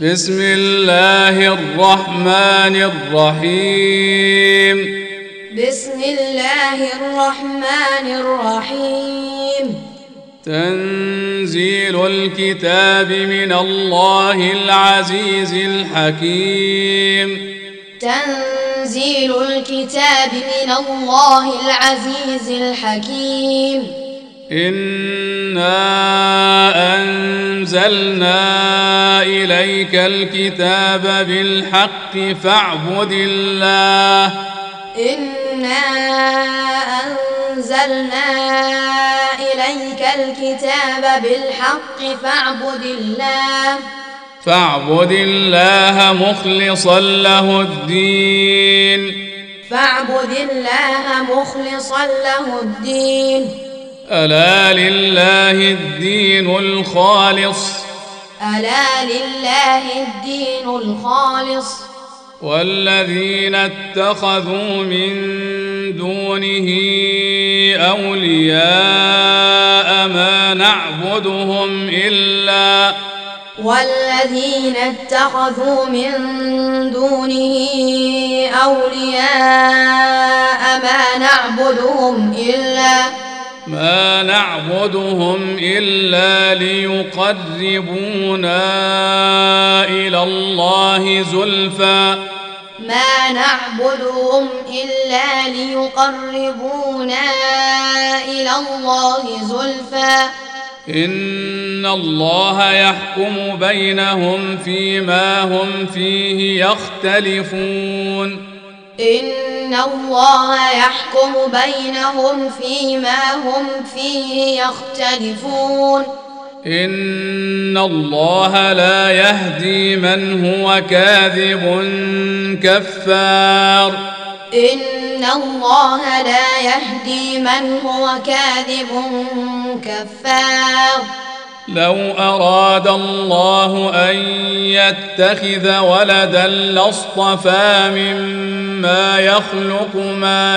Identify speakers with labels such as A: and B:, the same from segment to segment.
A: بسم الله الرحمن الرحيم.
B: بسم الله الرحمن الرحيم.
A: تنزيل الكتاب من الله العزيز الحكيم.
B: تنزيل الكتاب من الله العزيز الحكيم.
A: إنا أنزلنا إليك الكتاب بالحق فاعبد الله.
B: إنا أنزلنا إليك الكتاب بالحق
A: فاعبد الله مخلصا له الدين.
B: فاعبد الله مخلصا له الدين.
A: ألا لله الدين الخالص.
B: ألا لله الدين الخالص.
A: والذين اتخذوا من دونه أولياء ما نعبدهم إلا
B: والذين اتخذوا من دونه أولياء ما نعبدهم إلا ليقربونا إلى الله زلفى. إن الله يحكم بينهم فيما هم فيه يختلفون. إن الله يحكم بينهم فيما هم فيه يختلفون.
A: إن الله لا يهدي من هو كاذب كفار.
B: إن الله لا يهدي من هو كاذب كفار.
A: لو أراد الله أن يتخذ ولدا لاصطفى مما يخلق ما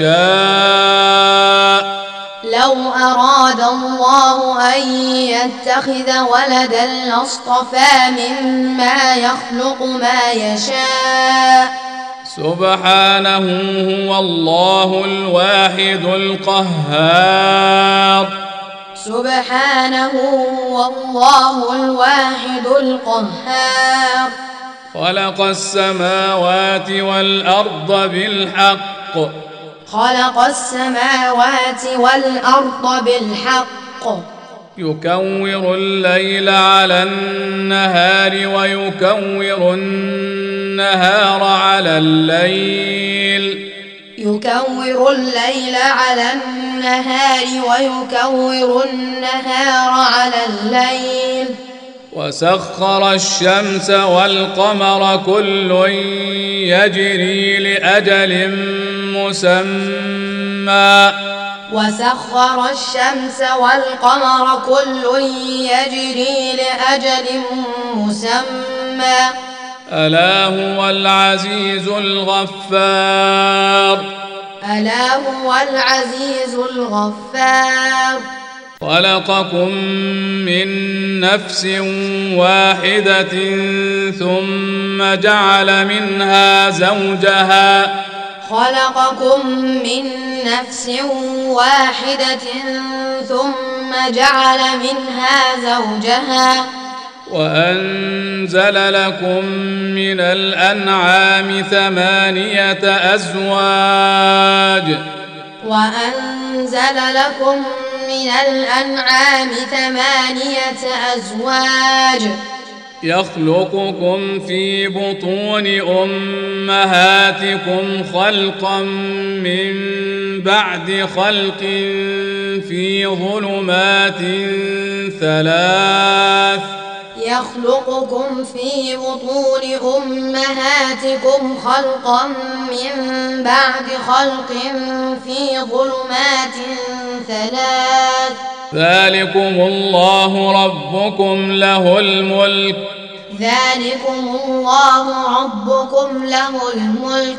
A: يشاء.
B: لو أراد الله أن يتخذ ولدا لاصطفى مما يخلق ما يشاء.
A: سبحانه هو الله الواحد القهار.
B: سبحانه هو الله الواحد القهار.
A: خلق السماوات والأرض بالحق.
B: خلق السماوات والأرض بالحق.
A: يكور الليل على النهار ويكور النهار على الليل.
B: يكور الليل على النهار ويكور النهار على الليل.
A: وسخر الشمس والقمر كل يجري لأجل مسمى.
B: وسخر الشمس والقمر كل يجري لأجل مسمى.
A: ألا هو العزيز الغفار.
B: ألا هو العزيز الغفار.
A: خلقكم من نفس واحدة ثم جعل منها زوجها.
B: خلقكم من نفس واحدة ثم جعل منها زوجها.
A: وأنزل لكم من الأنعام 8 أزواج.
B: وأنزل لكم من الأنعام 8 أزواج.
A: يخلقكم في بطون أمهاتكم خلقا من بعد خلق في ظلمات 3.
B: يخلقكم في بطون أمهاتكم خلقا من بعد خلق في ظلمات 3.
A: ذلكم الله ربكم له الملك.
B: ذلكم الله ربكم له الملك.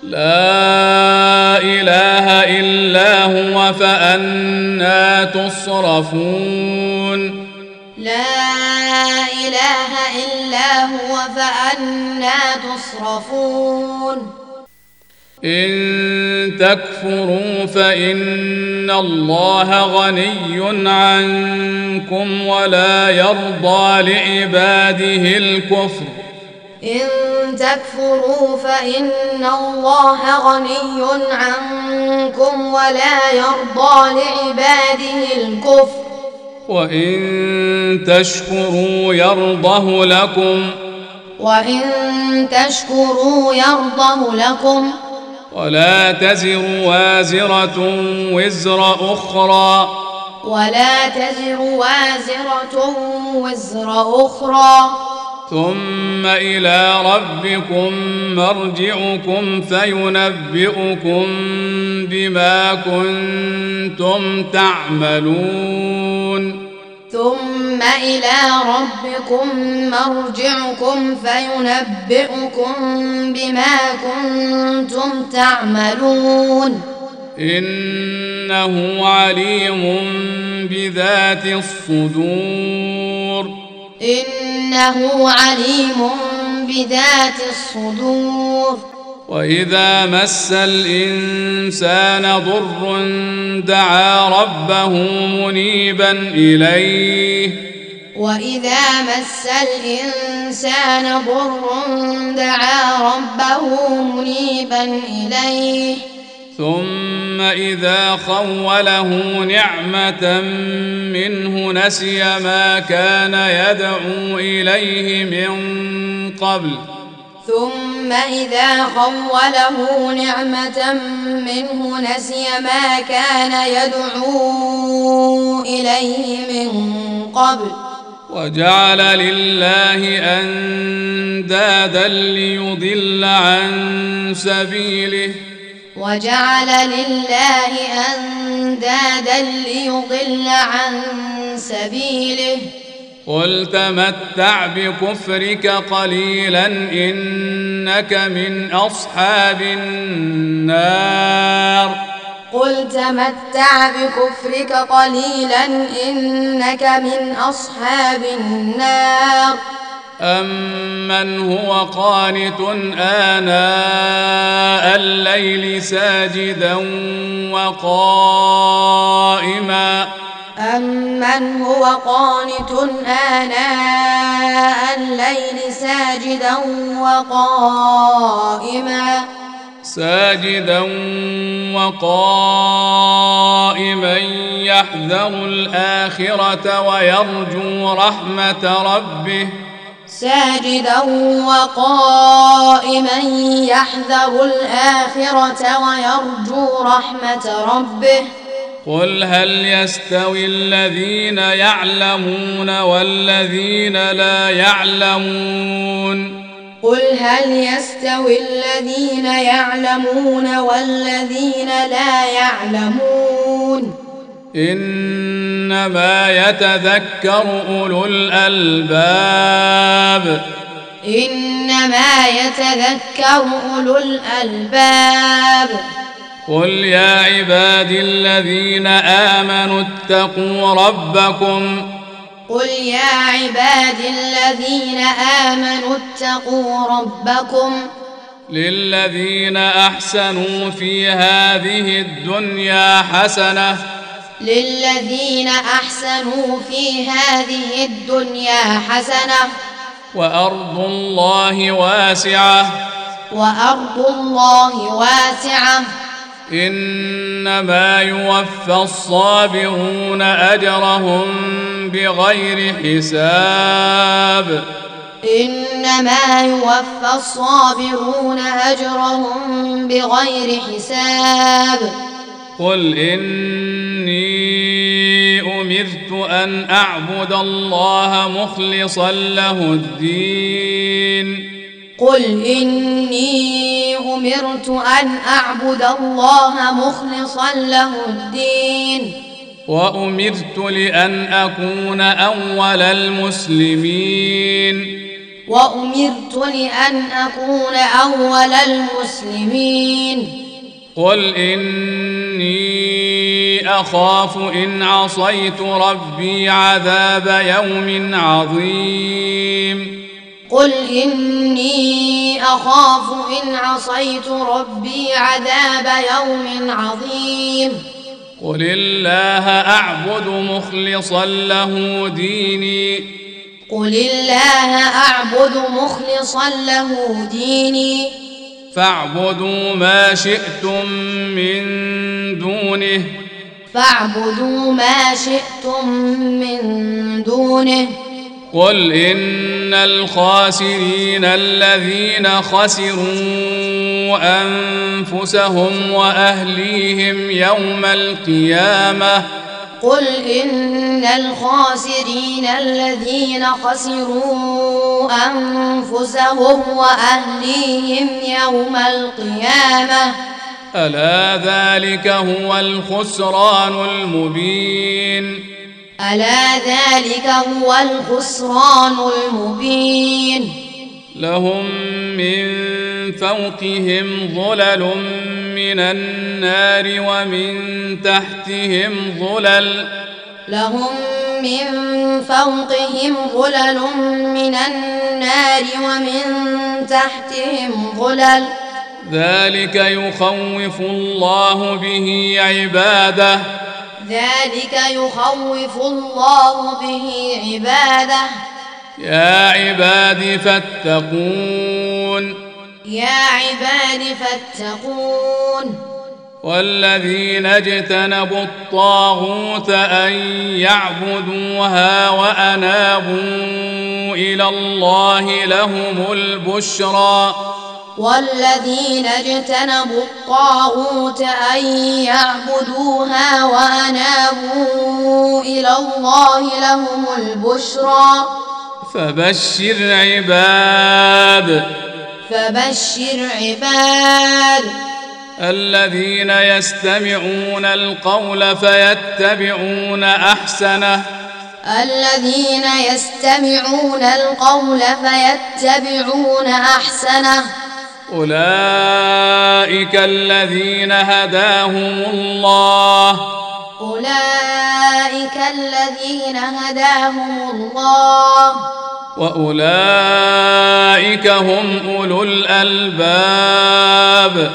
A: لا إله إلا هو فأنى تصرفون.
B: لا إله إلا هو فأنى تصرفون
A: إن تكفروا فإن الله غني عنكم ولا يرضى لعباده الكفر
B: إن تكفروا فإن الله غني عنكم ولا يرضى لعباده الكفر
A: وإن تشكروا يرضه لكم
B: وإن تشكروا يرضه لكم
A: ولا تزر وازرة وزر أخرى
B: وزر أخرى
A: ثم إلى ربكم مرجعكم فينبئكم بما كنتم تعملون
B: ثم إلى ربكم مرجعكم فينبئكم بما كنتم تعملون
A: إنه عليم بذات الصدور
B: إنه عليم بذات الصدور
A: وإذا مس الإنسان ضر دعا ربه منيبا إليه
B: وإذا مس الإنسان ضر دعا ربه منيبا إليه
A: ثم إذا خوله نعمة منه نسي ما كان يدعو إليه من قبل
B: ثم إذا خوله نعمة منه نسي ما كان يدعو إليه من قبل
A: وجعل لله أندادا ليضل عن سبيله قل تمتع بكفرك قليلا إنك من أصحاب النار
B: قل تمتع بكفرك قليلا إنك من أصحاب النار
A: أمن هو قانت آناء الليل ساجدا وقائما
B: أمن هو قانت آناء الليل ساجدا وقائما
A: يحذر الآخرة ويرجو رحمة ربه
B: ساجدا وقائما يحذر الآخرة ويرجو رحمة ربه
A: قل هل يستوي الذين يعلمون والذين لا يعلمون
B: قل هل يستوي الذين يعلمون والذين لا يعلمون
A: إنما يتذكر أولو الألباب قل يا عبادي الذين آمنوا اتقوا ربكم للذين أحسنوا في هذه الدنيا حسنة وأرض الله واسعة إنما يوفى الصابرون أجرهم بغير حساب قل إني أمرت أن أعبد الله مخلصا له الدين وأمرت لأن أكون أول المسلمين قل إني أخاف إن عصيت ربي عذاب يوم عظيم
B: قل إني أخاف إن عصيت ربي عذاب يوم عظيم
A: قل الله أعبد مخلصا له ديني
B: قل الله أعبد مخلصا له ديني
A: فاعبدوا ما شئتم من دونه
B: فاعبدوا ما شئتم من دونه
A: قل إن الخاسرين الذين خسروا أنفسهم وأهليهم يوم القيامة
B: قل إن الخاسرين الذين خسروا أنفسهم وأهليهم يوم القيامة
A: ألا ذلك هو الخسران المبين
B: ألا ذلك هو الخسران المبين
A: لهم من فوقهم ظلل من النار ومن تحتهم ظلل
B: لهم من فوقهم ظلل من النار ومن تحتهم ظلل
A: ذلك يخوف الله به عباده
B: ذلك يخوف الله به عباده
A: يا عباد فاتقون
B: يا عباد فاتقون
A: والذين اجتنبوا الطاغوت أن يعبدوها وأنابوا إلى الله لهم البشرى
B: والذين اجتنبوا الطاغوت أن يعبدوها وأنابوا إلى الله لهم البشرى فبشر عباد
A: الذين يستمعون القول فيتبعون أحسنه
B: الذين يستمعون القول فيتبعون أحسنه
A: أولئك الذين هداهم الله
B: أولئك الذين هداهم الله
A: وأولئك هم أولو الألباب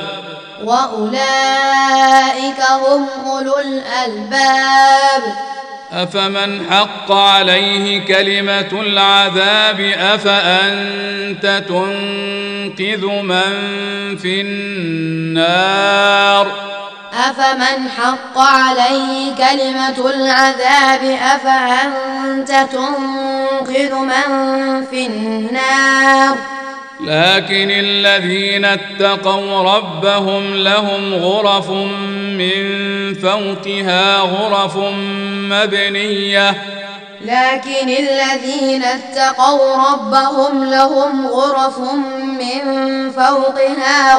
B: وأولئك هم أولو الألباب
A: أفمن حق عليه كلمة العذاب أفأنت تنقذ من في النار
B: أفمن حق عليه كلمة العذاب أفأنت تنقذ من في النار
A: لكن الذين اتقوا ربهم لهم غرف من فوقها غرف مبنية
B: لكن الذين اتقوا ربهم لهم غرف من فوقها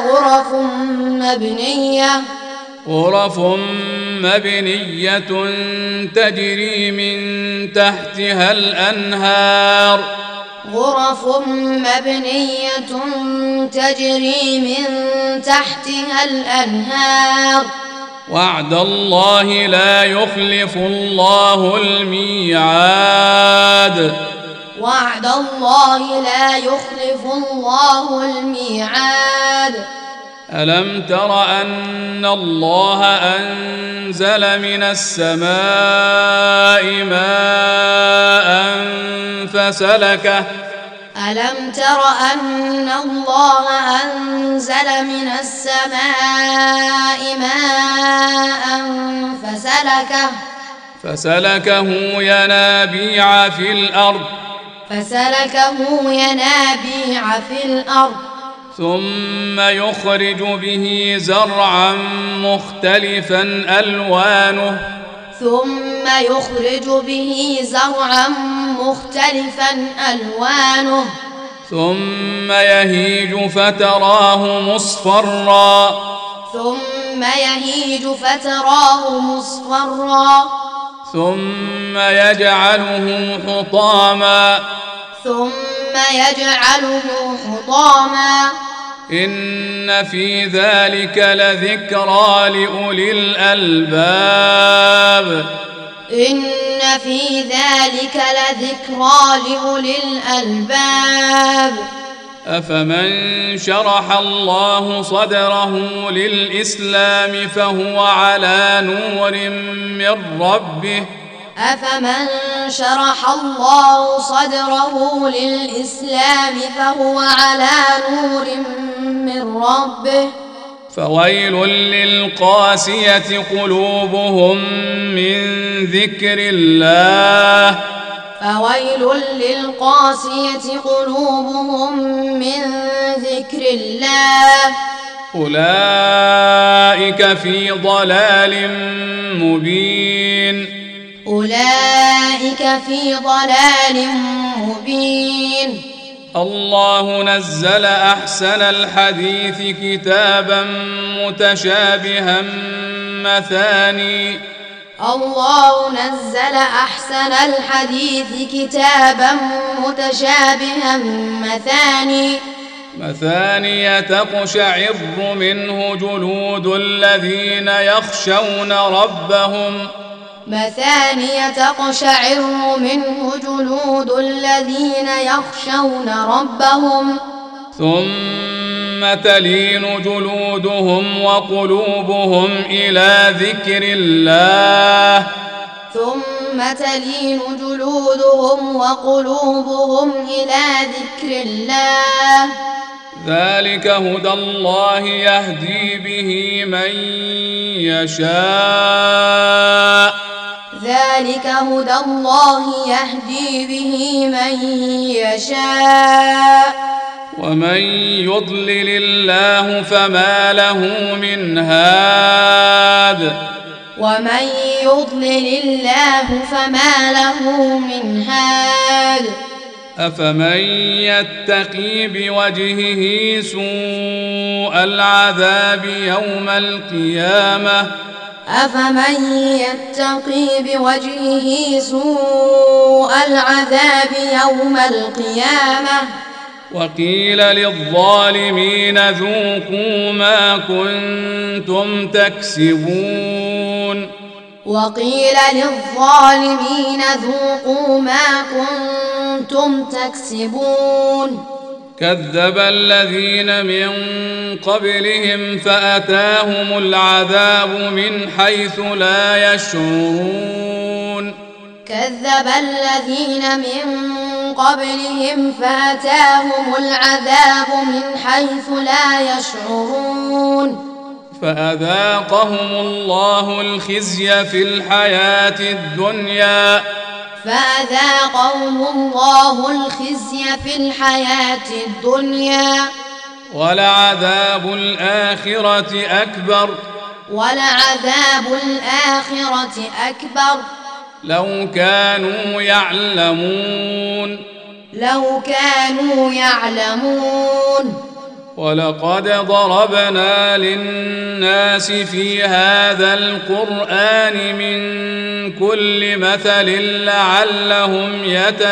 B: غرف
A: مبنية تجري من تحتها الأنهار
B: غرف مبنية تجري من تحتها الأنهار
A: وعد الله لا يخلف الله الميعاد
B: وعد الله لا يخلف الله الميعاد
A: ألم تر أن الله أنزل من السماء ماء فسلكه
B: ألم تر أن الله أنزل من السماء ماء
A: فسلكه ينابيع في الأرض ثم يخرج به زرعا مختلفا ألوانه ثم يهيج فتراه مصفرا ثم يجعله حطاما إن في ذلك لذكرى لأولي الألباب
B: إن في ذلك لذكرى لأولي الألباب
A: أفمن شرح الله صدره للإسلام فهو على نور من ربه
B: أفمن شرح الله صدره للإسلام فهو على نور من ربه
A: فويل للقاسية قلوبهم من ذكر الله
B: فويل للقاسية قلوبهم من ذكر الله
A: أولئك في ضلال مبين
B: أولئك في ضلال مبين
A: الله نزل أحسن الحديث كتابا متشابها مثاني
B: الله نزل أحسن الحديث كتابا متشابها مثاني تقشعر منه جلود الذين يخشون ربهم مثاني تقشعر منه جلود الذين يخشون ربهم
A: ثم تلين جلودهم وقلوبهم إلى ذكر الله
B: ثم تلين جلودهم وقلوبهم إلى ذكر الله
A: ذلك هدى الله يهدي به من يشاء
B: ذلك هدى الله يهدي به من يشاء
A: ومن يضلل الله فما له من هاد
B: ومن يضلل الله فما له من هاد
A: أفمن يتقي بوجهه سوء العذاب يوم القيامة
B: أفمن يتقي بوجهه سوء العذاب يوم القيامة
A: وقيل للظالمين ذوقوا ما كنتم تكسبون
B: وقيل للظالمين ذوقوا ما كنتم تكسبون
A: كذب الذين من قبلهم فأتاهم العذاب من حيث لا يشعرون
B: كذب الذين من قبلهم فأتاهم العذاب من حيث لا يشعرون
A: فأذاقهم الله الخزي في الحياة الدنيا
B: فأذاقهم الله الخزي في الحياة الدنيا
A: ولعذاب الآخرة أكبر
B: ولعذاب الآخرة أكبر
A: لو كانوا يعلمون ولقد ضربنا للناس في هذا القرآن من كل مثل لعلهم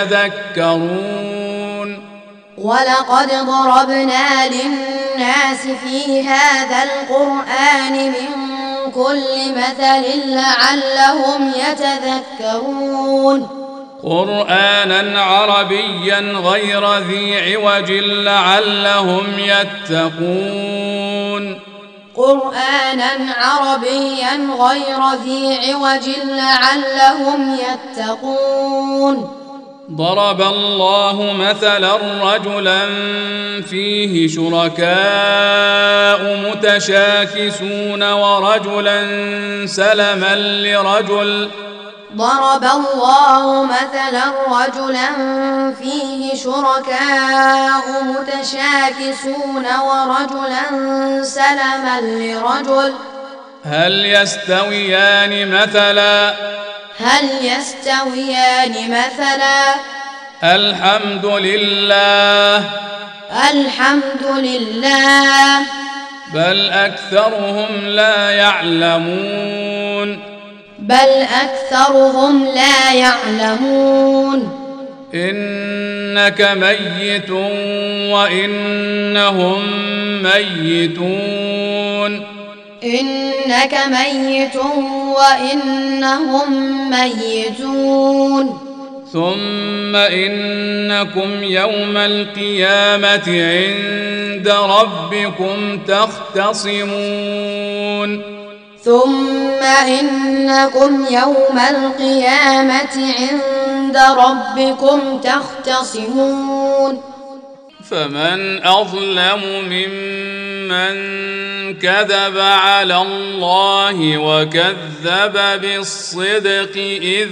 A: يتذكرون
B: ولقد ضربنا للناس في هذا القرآن من كل مثل لعلهم يتذكرون
A: قرآنا عربيا غير ذي عوج لعلهم يتقون
B: قرآنا عربيا غير ذي عوج لعلهم يتقون
A: ضرب الله مثلا رجلا فيه شركاء متشاكسون ورجلا سلما لرجل
B: ضرب الله مثلا رجلا فيه شركاء متشاكسون ورجلا سلما لرجل
A: هل يستويان مثلا الحمد لله بل أكثرهم لا يعلمون إنك ميت وإنهم ميتون
B: إنك ميت وإنهم ميتون
A: ثم إنكم يوم القيامة عند ربكم تختصمون
B: ثم إنكم يوم القيامة عند ربكم تختصمون
A: فمن أظلم ممن كذب على الله وكذب بالصدق إذ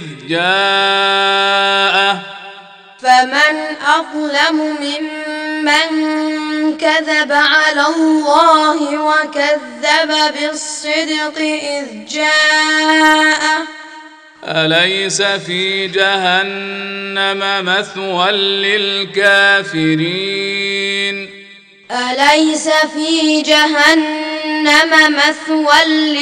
A: جاءه
B: فمن أظلم ممن كذب على الله وكذب بالصدق إذ جاءه
A: أليس في جهنم مثوى للكافرين
B: أليس في جهنم مثوى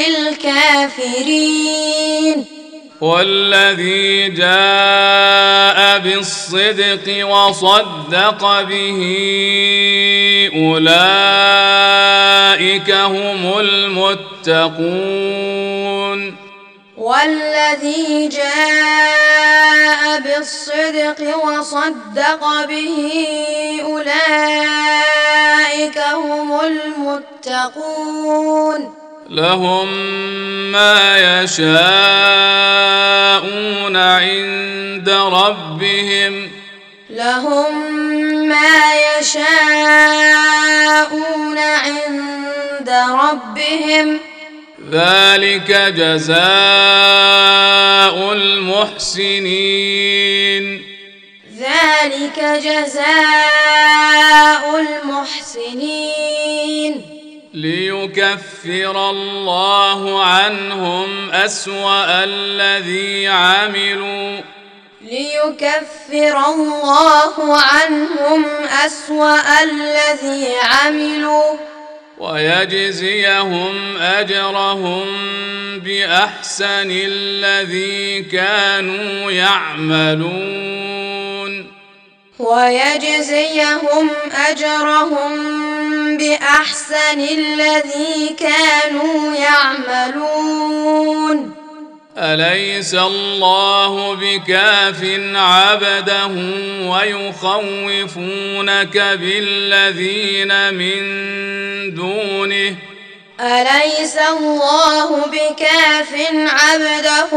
B: للكافرين
A: والذي جاء بالصدق وصدق به أولئك هم المتقون
B: والذي جاء بالصدق وصدق به أولئك هم المتقون
A: لهم ما يشاءون عند ربهم
B: لهم ما يشاءون عند ربهم
A: ذلك جزاء المحسنين
B: ذلك جزاء المحسنين
A: ليكفر الله عنهم أسوأ الذي عملوا
B: ليكفر الله عنهم أسوأ الذي عملوا
A: ويجزيهم أجرهم بأحسن الذي كانوا يعملون
B: ويجزيهم أجرهم بأحسن الذي كانوا يعملون
A: أليس الله بكاف عبده ويخوفونك بالذين من دونه
B: أليس الله بكاف عبده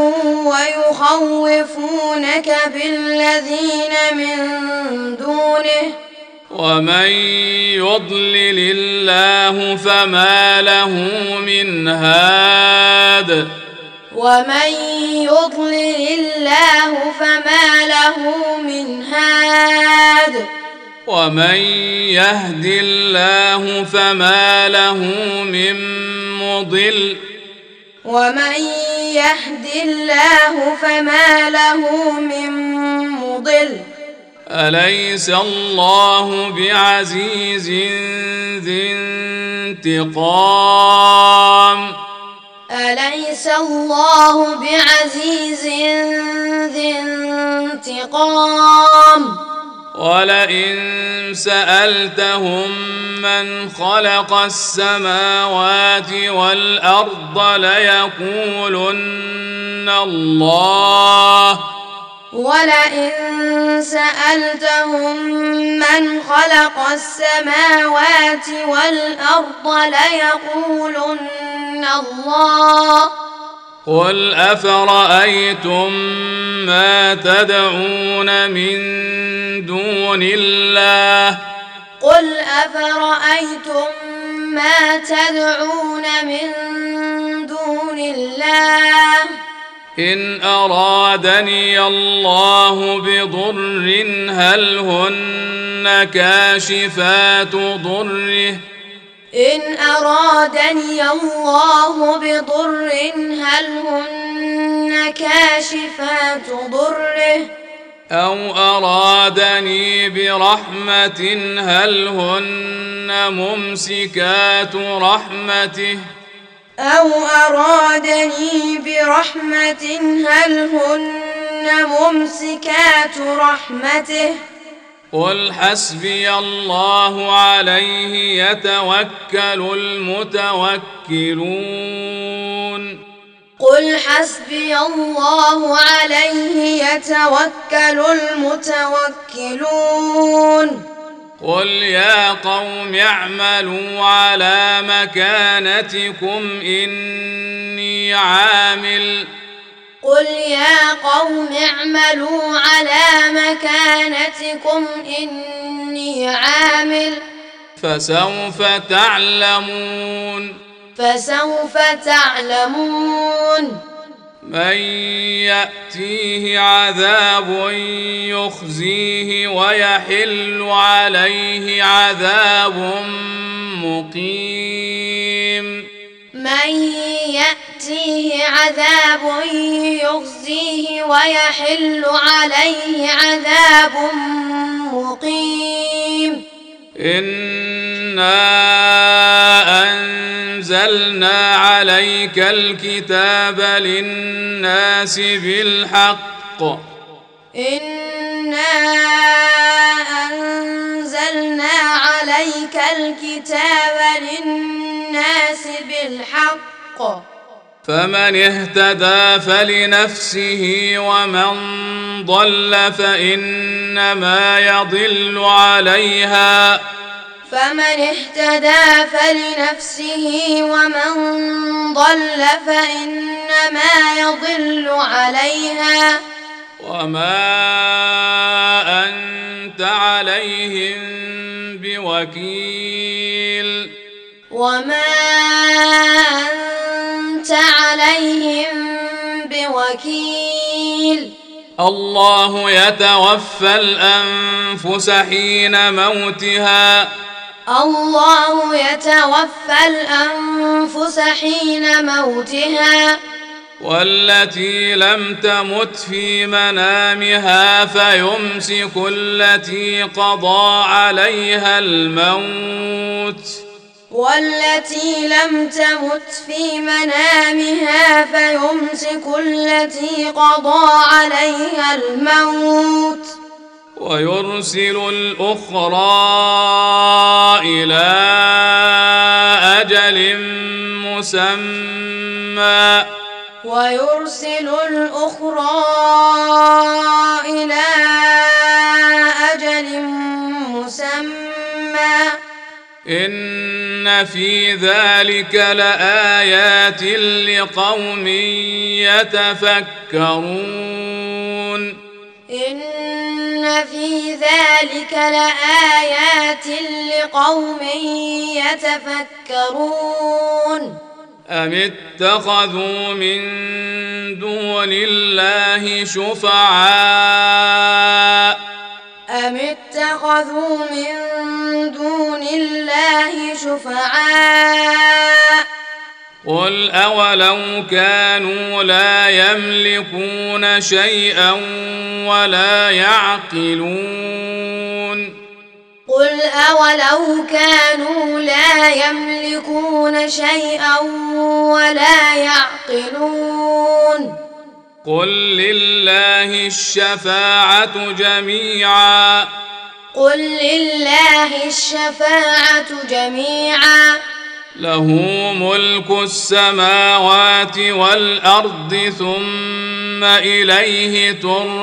B: ويخوفونك بالذين من دونه
A: ومن يضلل الله فما له من هاد
B: ومن يضلل الله فما له من هاد
A: ومن يهد الله فما له من مضل
B: ومن يهد الله فما له من مضل
A: أليس الله بعزيز ذي انتقام
B: أليس الله بعزيز ذي انتقام
A: ولئن سألتهم من خلق السماوات والأرض ليقولن الله
B: ولئن سألتهم من خلق السماوات والأرض ليقولن الله
A: قل أفرأيتم ما تدعون من دون الله
B: قل أفرأيتم ما تدعون من دون الله
A: إن أرادني الله بضر هل هن كاشفات ضره
B: إن أرادني الله بضر هل هن كاشفات ضره
A: أو أرادني برحمة هل هن ممسكات رحمته
B: أو أرادني برحمة هل هن ممسكات رحمته
A: قل حسبي الله عليه يتوكل المتوكلون
B: قل حسبي الله عليه يتوكل المتوكلون
A: قل يا قوم اعملوا على مكانتكم إني عامل
B: قل يا قوم اعملوا على مكانتكم إني عامل
A: فسوف تعلمون من يأتيه عذاب يخزيه ويحل عليه عذاب مقيم
B: من يأتيه عذاب يخزيه ويحل عليه عذاب مقيم
A: إنا أنزلنا عليك الكتاب للناس بالحق
B: إنا أنزلنا عليك الكتاب للناس بالحق
A: فمن اهتدى فلنفسه ومن ضل فإنما يضل عليها
B: فمن اهتدى فلنفسه ومن ضل فإنما يضل عليها
A: وما أنت عليهم بوكيل
B: وما أنت عليهم بوكيل
A: الله يتوفى الأنفس حين موتها
B: الله يتوفى الأنفس حين موتها
A: والتي لم تمت في منامها فيمسك التي قضى عليها الموت
B: والتي لم تمت في منامها فيمسك التي قضى عليها الموت
A: ويرسل الأخرى إلى أجل مسمى
B: ويرسل الأخرى إلى أجل مسمى
A: إن في ذلك لآيات لقوم يتفكرون
B: إن في ذلك لآيات لقوم يتفكرون
A: أم اتخذوا من دون الله شفعاء
B: أم اتخذوا من دون الله شفعاء
A: قل أولو كانوا لا يملكون شيئا ولا يعقلون
B: قل أولو كانوا لا يملكون شيئا ولا يعقلون
A: قل لله الشفاعة جميعا
B: قل لله الشفاعة جميعا
A: له ملك السماوات والأرض ثم إليه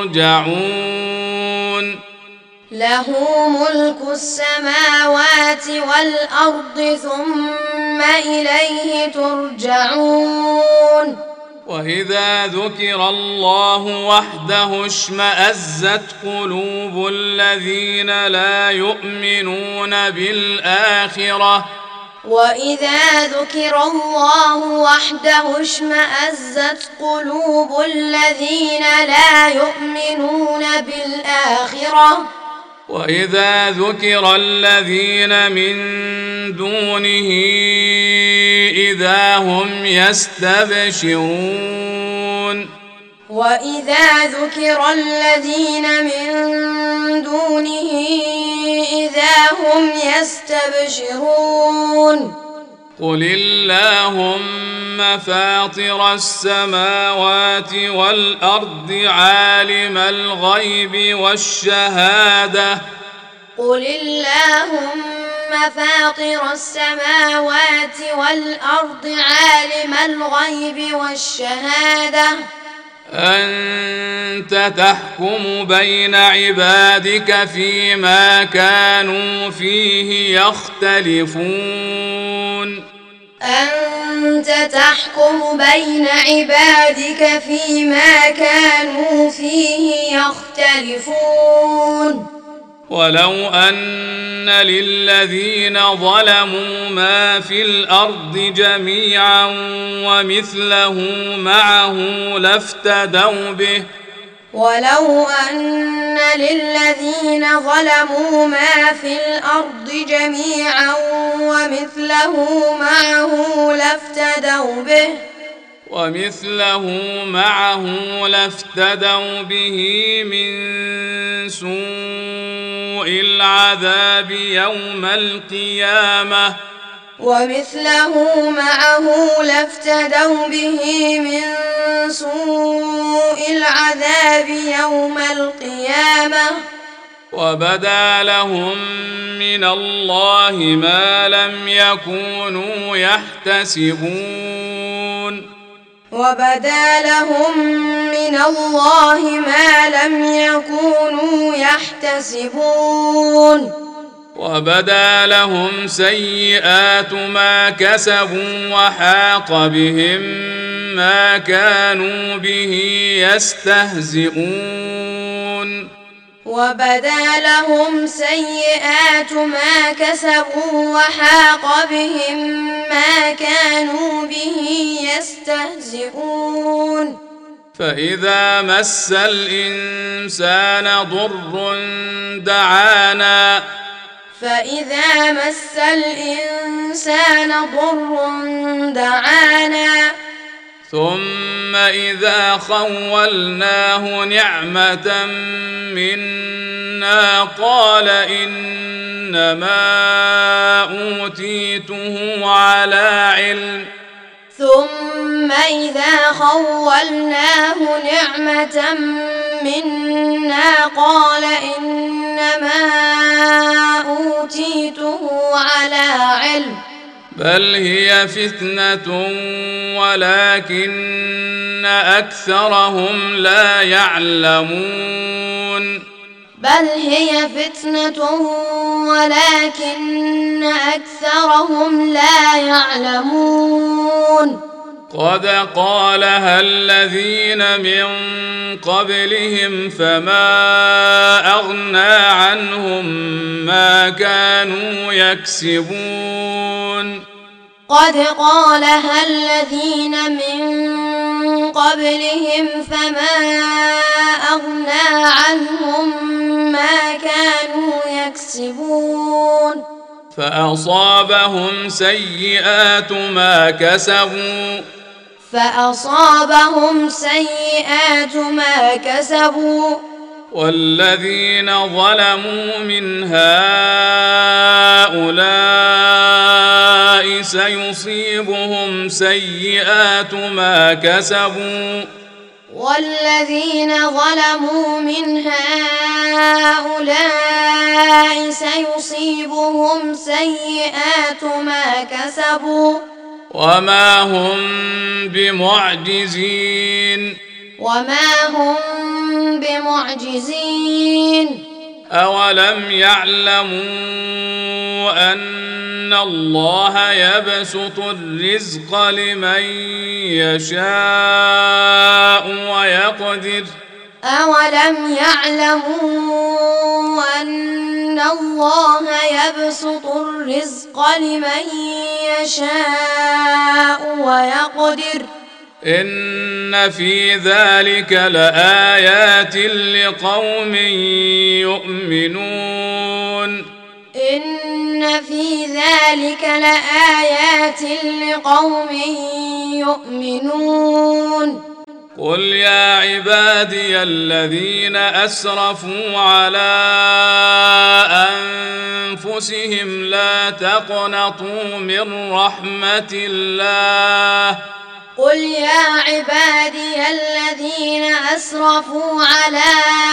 A: ترجعون
B: له ملك السماوات والأرض ثم إليه ترجعون
A: وإذا ذكر الله وحده اشمأزت قلوب الذين لا يؤمنون بالآخرة
B: وإذا ذكر الله وحده اشمأزت قلوب الذين لا يؤمنون بالآخرة
A: وإذا ذكر الذين من دونه إذا هم يستبشرون
B: وإذا ذكر الذين من دونه إذا هم يستبشرون
A: قل اللهم فاطر السماوات والأرض عالم الغيب والشهادة
B: قل اللهم فاطر السماوات والأرض عالم الغيب والشهادة
A: أنت تحكم بين عبادك فيما كانوا فيه يختلفون
B: أنت تحكم بين عبادك فيما كانوا فيه يختلفون
A: ولو أن للذين ظلموا ما في الأرض جميعا ومثله معه لافتدوا به
B: ولو أن للذين ظلموا ما في الأرض جميعا ومثله
A: لافتدوا به من سوء العذاب يوم القيامة وبدا لهم من الله ما لم يكونوا يحتسبون وبدا لهم سيئات ما كسبوا وحاق بهم ما كانوا به يستهزئون فإذا مس الإنسان ضر دعانا ثم إذا خولناه نعمة منا قال إنما أوتيته على علم بل هي فتنة ولكن أكثرهم لا يعلمون قد قالها الذين من قبلهم فما أغنى عنهم ما كانوا يكسبون فأصابهم سيئات ما كسبوا والذين ظلموا من هؤلاء سيصيبهم سيئات ما كسبوا وما هم بمعجزين أولم يعلموا أن الله يبسط الرزق لمن يشاء ويقدر إن في ذلك لآيات لقوم يؤمنون قل يا عبادي الذين أسرفوا على أنفسهم لا تقنطوا من رحمة الله
B: قل يا عبادي الذين أسرفوا على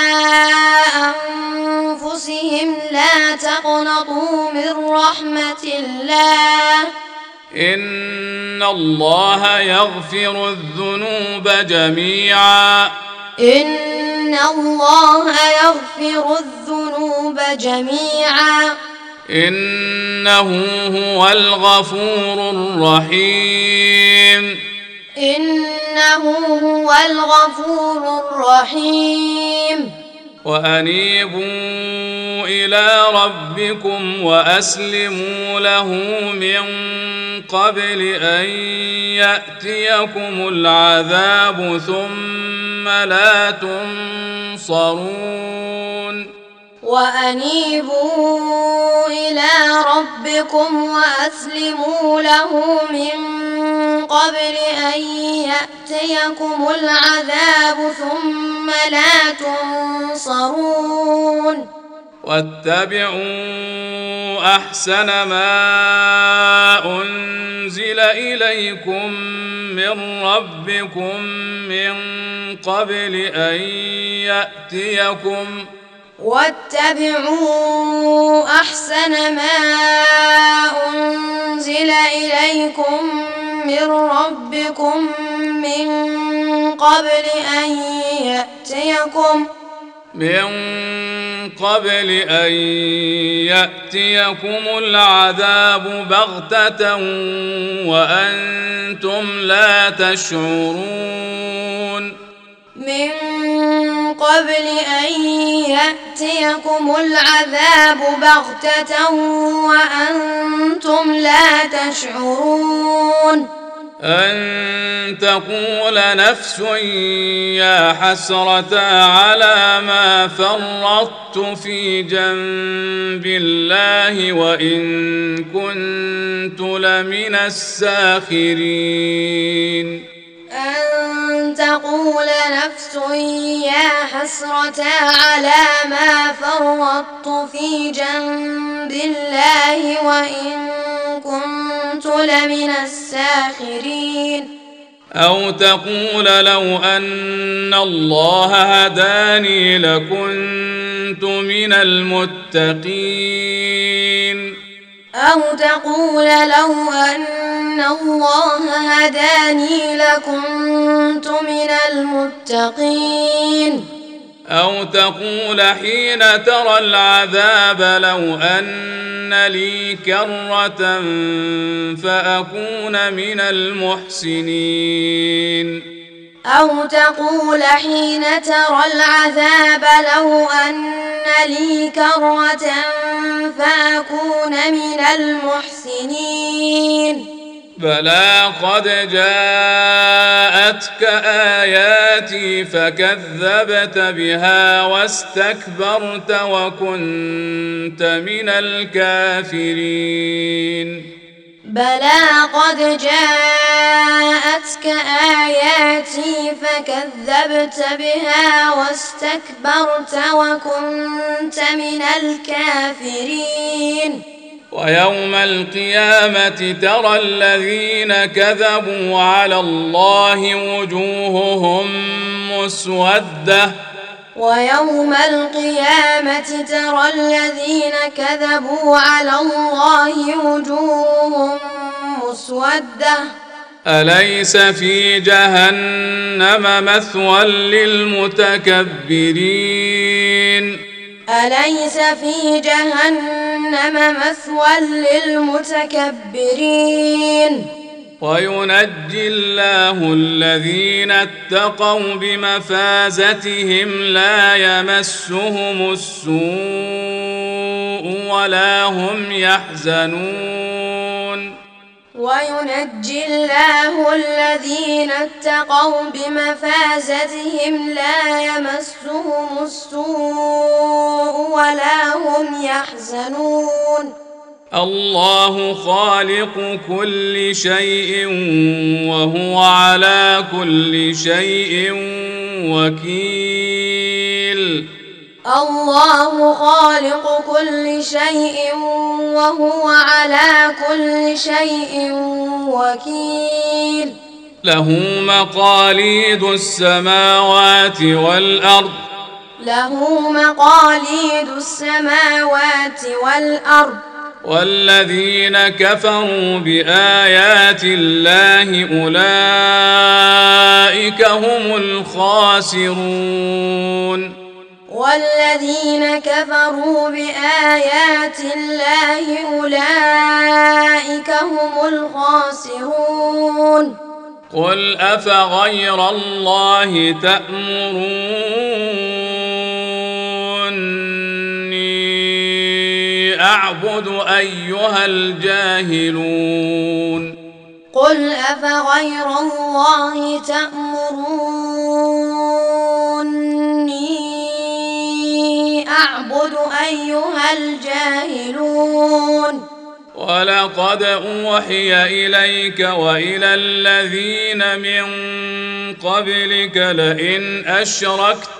B: أنفسهم لا تقنطوا من رحمة الله
A: إن الله يغفر الذنوب جميعا
B: إن الله يغفر الذنوب جميعا
A: إنه هو الغفور الرحيم
B: إنه هو الغفور الرحيم
A: وأنيبوا إلى ربكم وأسلموا له من قبل أن يأتيكم العذاب ثم لا تنصرون
B: وأنيبوا إلى ربكم وأسلموا له من قبل أن يأتيكم العذاب ثم لا تنصرون
A: واتبعوا أحسن ما أنزل إليكم من ربكم من قبل أن يأتيكم
B: واتبعوا أحسن ما أنزل إليكم من ربكم من قبل أن
A: يأتيكم العذاب بغتة وأنتم لا تشعرون
B: من قبل أن يأتيكم العذاب بغتة وأنتم لا تشعرون
A: أن تقول نفس يا حسرة على ما فرطت في جنب الله وإن كنت لمن الساخرين
B: أن تقول نفس يا حسرة على ما فرطت في جنب الله وإن كنت لمن الساخرين
A: أو تقول لو أن الله هداني لكنت من المتقين
B: أو تقول لو أن الله هداني لكنت من المتقين
A: أو تقول حين ترى العذاب لو أن لي كرة فأكون من المحسنين
B: أو تقول حين ترى العذاب لو أن لي كرة فأكون من المحسنين
A: بلى قد جاءتك آياتي فكذبت بها واستكبرت وكنت من الكافرين
B: بلى قد جاءتك آياتي فكذبت بها واستكبرت وكنت من الكافرين
A: ويوم القيامة ترى الذين كذبوا على الله وجوههم مسودة
B: ويوم القيامة ترى الذين كذبوا على الله وجوههم مسودة
A: أليس في جهنم مثوى للمتكبرين
B: أليس في جهنم مثوى للمتكبرين
A: وينجي الله الذين اتقوا بمفازتهم لا يمسهم السوء ولا هم يحزنون
B: وينجي الله الذين اتقوا بمفازتهم لا يمسهم السوء ولا هم يحزنون
A: الله خالق كل شيء وهو على كل شيء وكيل.
B: الله خالق كل شيء وهو على كل شيء وكيل.
A: له مقاليد السماوات والأرض.
B: له مقاليد السماوات والأرض.
A: والذين كفروا بآيات الله أولئك هم الخاسرون.
B: والذين كفروا بآيات الله أولئك هم الخاسرون.
A: قل أفغير الله تأمروني أعبد أيها الجاهلون.
B: قل أفغير الله تأمروني أعبد أيها الجاهلون.
A: ولقد أوحي إليك وإلى الذين من قبلك لئن أشركت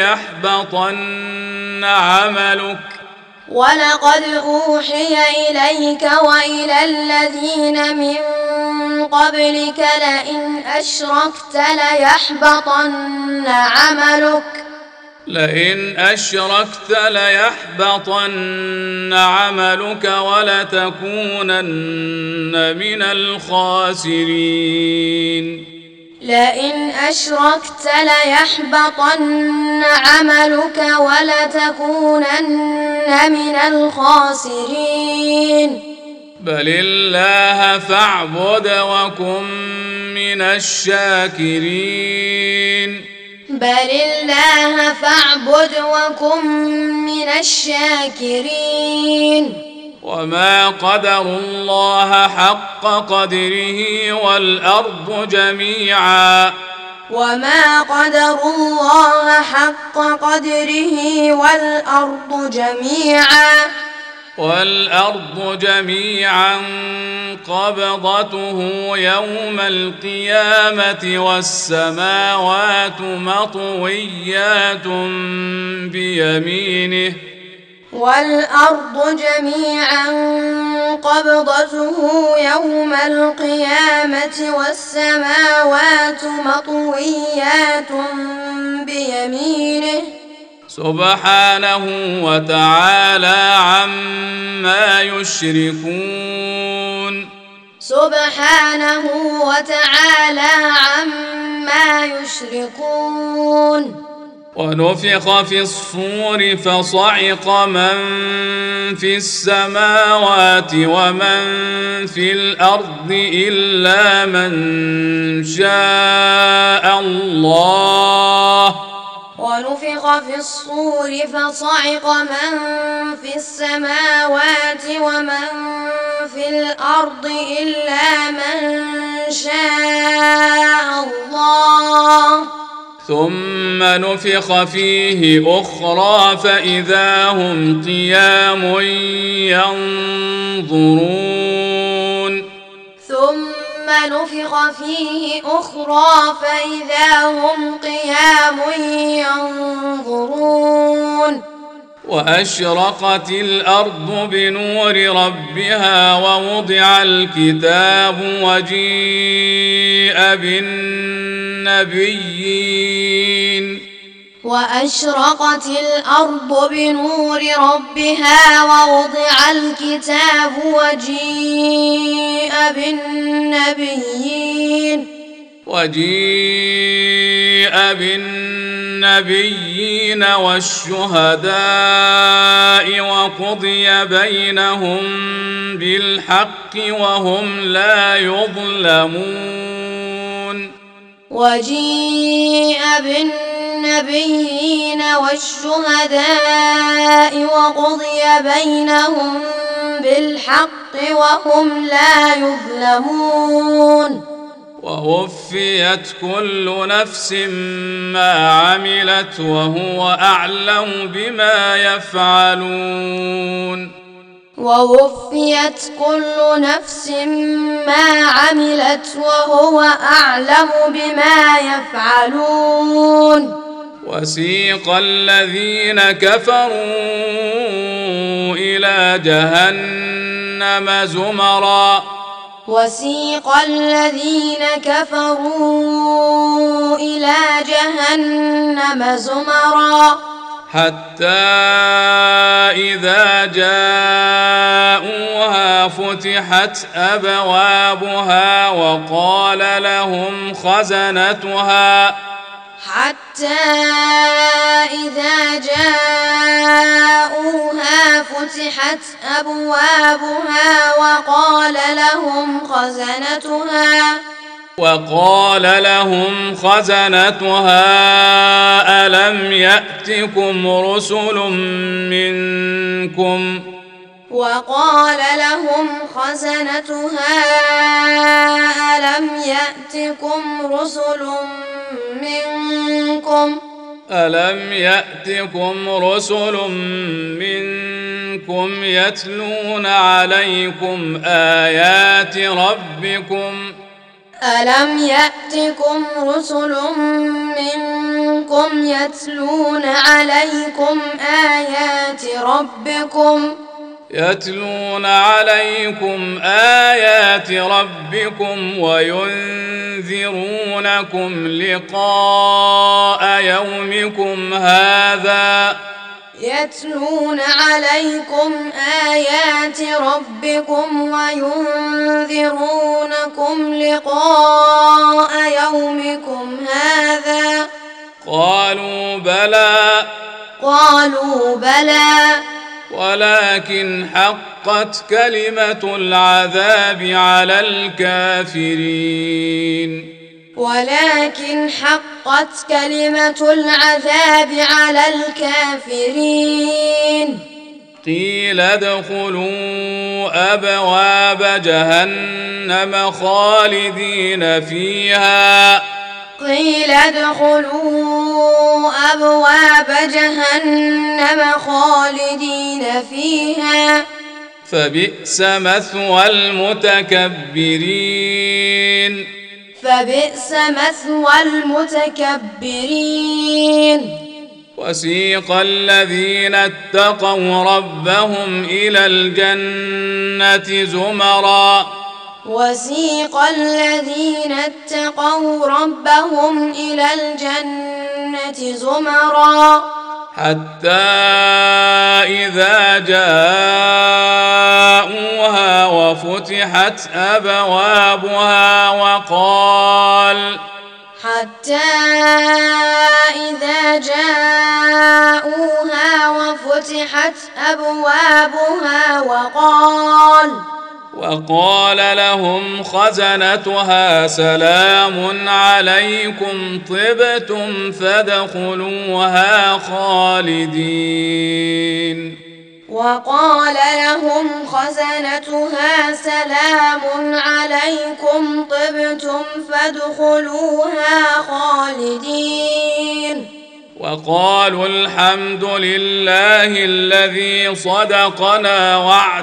A: ليحبطن عملك.
B: ولقد أوحي إليك وإلى الذين من قبلك لئن أشركت ليحبطن عملك.
A: لئن أشركت ليحبطن عملك ولتكونن من الخاسرين.
B: لئن أشركت ليحبطن عملك ولتكونن من الخاسرين.
A: بل الله فاعبد وكن من الشاكرين.
B: بل الله فاعبد وكن من الشاكرين.
A: وما قدروا الله حق قدره والأرض جميعا.
B: وما قدروا الله حق قدره والأرض جميعا.
A: والأرض جميعا قبضته يوم القيامة والسماوات مطويات بيمينه.
B: والأرض جميعا قبضته يوم القيامة والسماوات مطويات بيمينه.
A: سبحانه وتعالى عما يشركون.
B: سبحانه وتعالى عما يشركون.
A: ونفخ في الصور فصعق من في السماوات ومن في الأرض إلا من شاء الله.
B: ونفخ في الصور فصعق من في السماوات ومن في الأرض إلا من شاء الله.
A: ثم نفخ فيه أخرى فإذا هم قيام ينظرون.
B: ثم نفخ فيه أخرى فإذا هم قيام ينظرون.
A: وأشرقت الأرض بنور ربها ووضع الكتاب وجيء بالنبيين.
B: وأشرقت الأرض بنور ربها ووضع الكتاب وجيء بالنبيين والشهداء وقضي بينهم بالحق وهم لا يظلمون. وجيء بالنبيين والشهداء وقضي بينهم بالحق وهم لا يظلمون.
A: ووفيت كل نفس ما عملت وهو أعلم بما يفعلون.
B: ووفيت كل نفس ما عملت وهو أعلم بما يفعلون
A: وسيق الذين كفروا إلى جهنم زمرا
B: وسيق الذين كفروا إلى جهنم زمرا
A: حتى إذا جاءوها فتحت أبوابها وقال لهم خزنتها ألم يأتكم رسل منكم يتلون عليكم آيات ربكم وينذرونكم لقاء يومكم هذا قالوا بلى ولكن حقت كلمة العذاب على الكافرين قيل ادخلوا أبواب جهنم خالدين فيها فبئس مثوى المتكبرين وسيق الذين اتقوا ربهم إلى الجنة زمرا حتى إذا جاءوها وفتحت أبوابها وقال لهم خزنتها سلام عليكم طبتم فادخلوها خالدين وقالوا الحمد لله الذي صدقنا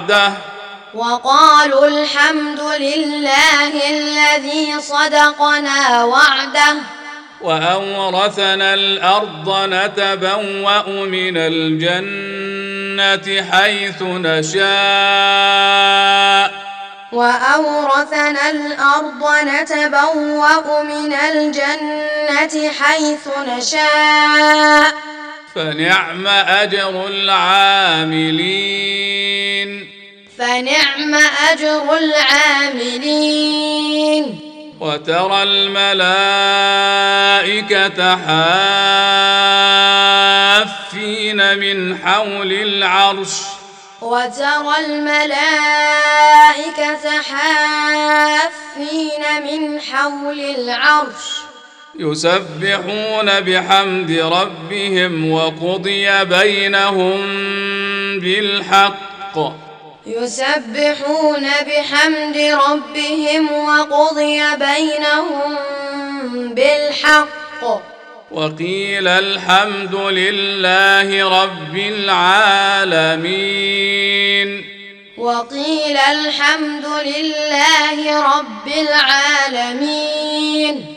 A: وعده وأورثنا الأرض نتبوأ من الجنة حيث نشاء فنعم أجر العاملين وترى الملائكة حافين من حول العرش يسبحون بحمد ربهم وقضي بينهم بالحق وقيل الحمد لله رب العالمين
B: وقيل الحمد لله رب العالمين.